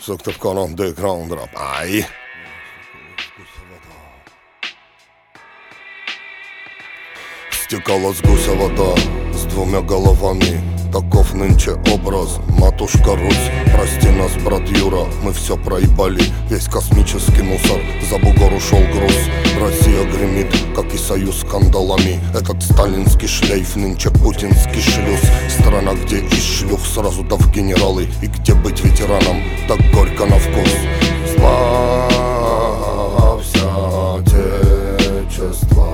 Söktöp kanon underground rap. Aj. Стекала с гуся вода с двумя головами. Таков нынче образ, матушка Русь. Прости нас, брат Юра, мы все проебали. Весь космический мусор, за бугор ушел груз. Россия гремит, как и союз с кандалами. Этот сталинский шлейф, нынче путинский шлюз. Страна, где из шлюх сразу да в генералы. И где быть ветераном, так горько на вкус. Славься, Отечество,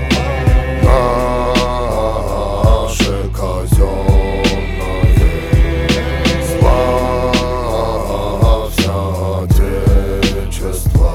наше казенное. Славься, Отечество,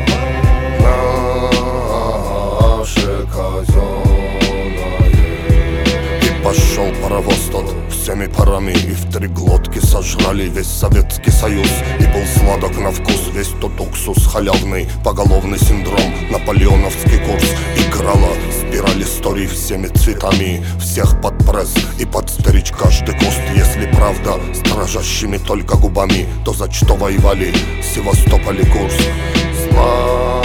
наше казенное. И пошел паровоз тот всеми парами, и в три глотки сожрали весь Советский Союз. И был сладок на вкус весь тот уксус халявный, поголовный синдром, наполеоновский курс. Играла спираль историй всеми цветами, всех под пресс и под стричь каждый куст. Если правда с дрожащими только губами, то за что воевали Севастополь и Курск?